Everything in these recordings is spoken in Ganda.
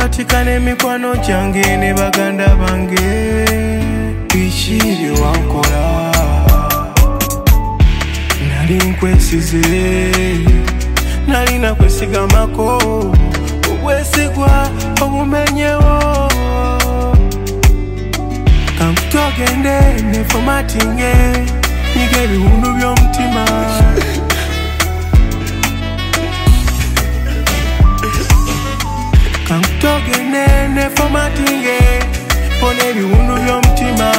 batikane mikwano gyange ne baganda bange biki bye wankola nali nkwesize nalina kwesigamako obwesigwa obumenyewo kankutogende ne formattinge nyiga ebiwundu by'omutima kankutogende ne formattinge pona ebiwundu by'omutima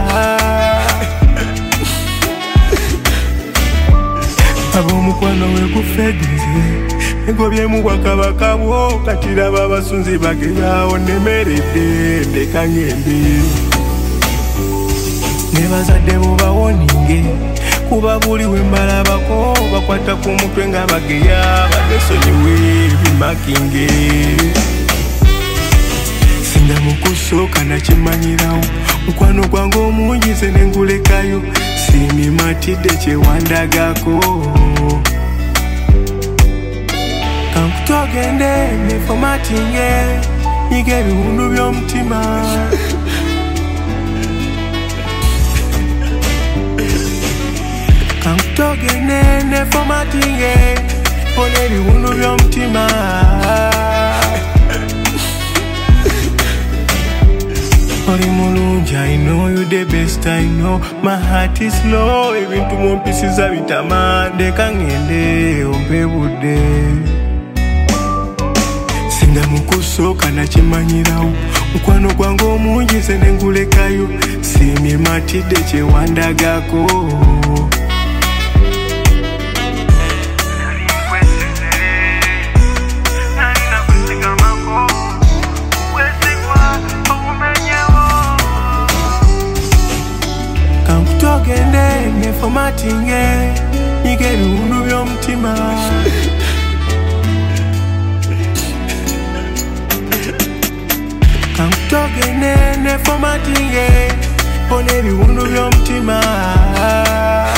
ab'omukwano wegufedeze egobyemu bwakabaka bwo katiraba abasunzi bagerawo nemeredde ndeka ngende ne bazadde mubawoninge kuba buli we mbalabako bakwata ku mutwe nga bageya badesonyiwe bimakinge singa mukusooka nakimanyirawo mukwano gwange omungize nengulekayo simimatidde kyewandagako kankutogende ne formattinge nyiga ebiwundu by'omutima kankutogende ne formattinge pona ebiwundu by'omutima oli mulungi I know you the best I know my heart is low ebintu mumpisiza bitama ndeka ngende ompe budde singa mukusooka nakimanyirawo mukwano gwange omungize nengulekayo simimatidde kyewandagako kankutogende ne formattinge nyiga ebiwundu by'omutima kankutogende ne formattinge pona ebiwundu by'omutima